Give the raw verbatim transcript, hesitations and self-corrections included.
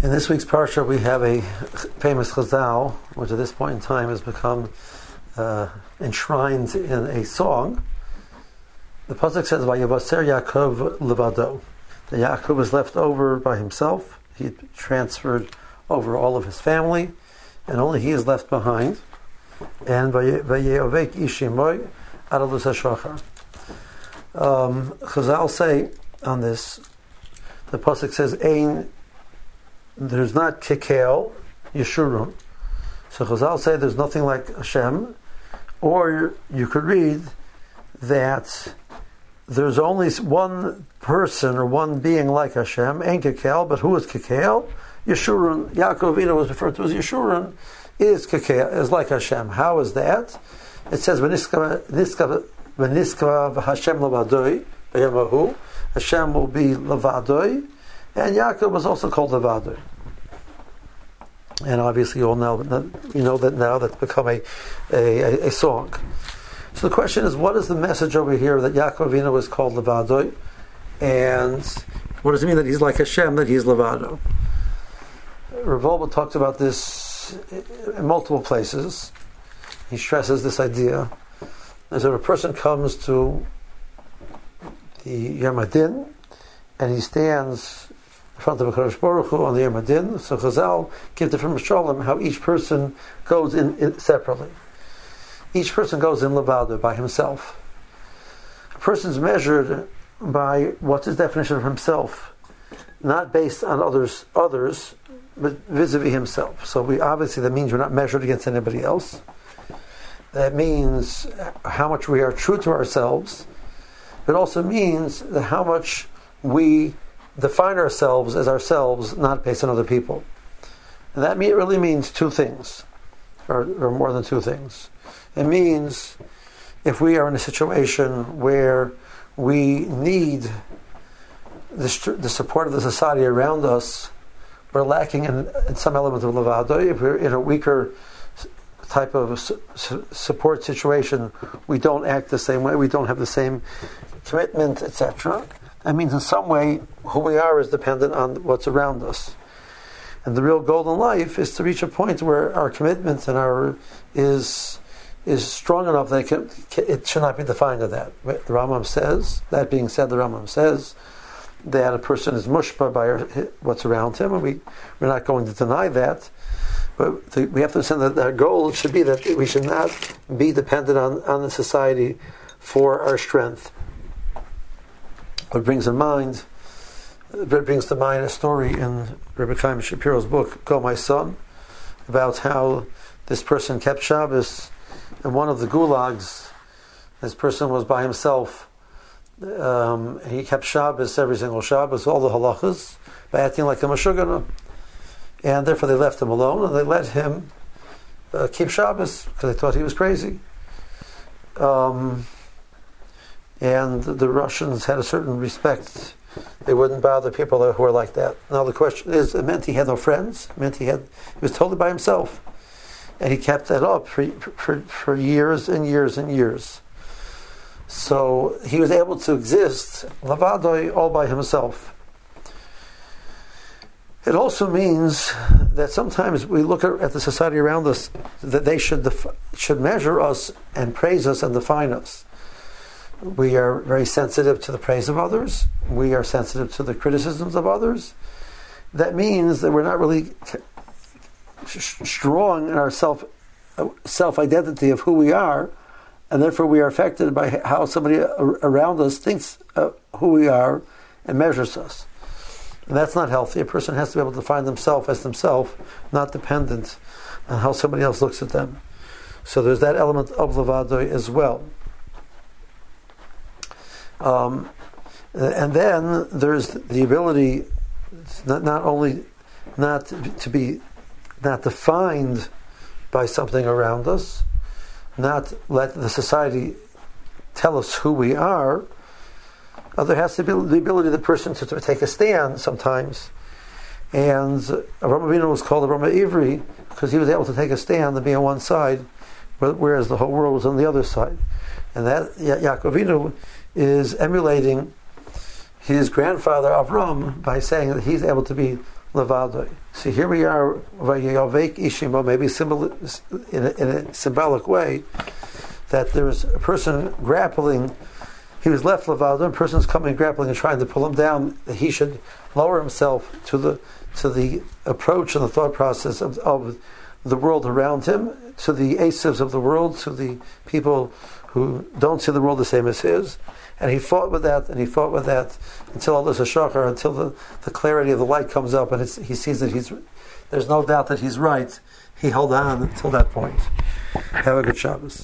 In this week's parsha, we have a famous chazal, which at this point in time has become uh, enshrined in a song. The pasuk says, "Vayevaser Yaakov levado." That Yaakov was left over by himself. He transferred over all of his family, and only he is left behind. And Vayeovek ishimoy adalus hashachar. Chazal say on this, the pasuk says, "Ein." There's not Kekel, Yeshurun. So Chazal say there's nothing like Hashem. Or you could read that there's only one person or one being like Hashem, Ein Kekel, but who is Kekel? Yeshurun. Yaakov Avinu was referred to as Yeshurun, is Kekel, is like Hashem. How is that? It says, V'niskav Hashem levadoi, V'yamahu, Hashem will be levadoi, and Yaakov was also called Levadoi. And obviously you all know, you know that now that's become a, a, a song. So the question is, what is the message over here that Yaakov Avinu was called Levadoi? And what does it mean that he's like Hashem, that he's Levado? Rav Wolbe talks about this in multiple places. He stresses this idea. As if a person comes to the Yom Hadin, and he stands in front of a Kadosh Baruch Hu on the Yom Hadin. So Chazal give different mashalim how each person goes in, in separately. Each person goes in levado, by himself. A person's measured by what's his definition of himself, not based on others, others, but vis-a-vis himself. So we obviously that means we're not measured against anybody else. That means how much we are true to ourselves. But also means that how much we define ourselves as ourselves, not based on other people. And that really means two things, or, or more than two things. It means if we are in a situation where we need the, the support of the society around us, we're lacking in, in some element of levado. If we're in a weaker type of su- support situation, we don't act the same way, we don't have the same commitment, et cetera. That means in some way who we are is dependent on what's around us. And the real goal in life is to reach a point where our commitment and our is is strong enough that it, can, it should not be defined to that. The Rambam says, that being said, the Rambam says that a person is mushpa by what's around him, and we, we're not going to deny that. But the, we have to understand that our goal should be that we should not be dependent on, on the society for our strength. What brings in mind, it brings to mind a story in Rabbi Chaim Shapiro's book, Go My Son, about how this person kept Shabbos in one of the gulags. This person was by himself. Um, he kept Shabbos every single Shabbos, all the halachas, by acting like a mashugana. And therefore they left him alone, and they let him uh, keep Shabbos, because they thought he was crazy. Um... And the Russians had a certain respect. They wouldn't bother people who were like that. Now the question is, it meant he had no friends. It meant he had he was totally by himself. And he kept that up for, for, for years and years and years. So he was able to exist, lavadoi, all by himself. It also means that sometimes we look at, at the society around us, that they should def- should measure us and praise us and define us. We are very sensitive to the praise of others. We are sensitive to the criticisms of others. That means that we're not really strong in our self self identity of who we are, and therefore we are affected by how somebody around us thinks of who we are and measures us. And that's not healthy. A person has to be able to define themselves as themselves, not dependent on how somebody else looks at them. So there's that element of levado as well. Um, and then there's the ability not, not only not to be not defined by something around us, not let the society tell us who we are. Uh, there has to be the ability of the person to, to take a stand sometimes. And Avraham Avinu was called Avraham Ivri because he was able to take a stand and be on one side, whereas the whole world was on the other side. And that ya- Yaakov Avinu is emulating his grandfather Avram by saying that he's able to be levadoi. So here we are, vayavek ishimo, maybe symbol, in, a, in a symbolic way, that there's a person grappling. He was left levado, and a person is coming grappling and trying to pull him down. That he should lower himself to the to the approach and the thought process of, of the world around him, to the asivs of the world, to the people who don't see the world the same as his. And he fought with that, and he fought with that until all this is shachar, until the, the clarity of the light comes up, and it's, he sees that he's. There's no doubt that he's right. He held on until that point. Have a good Shabbos.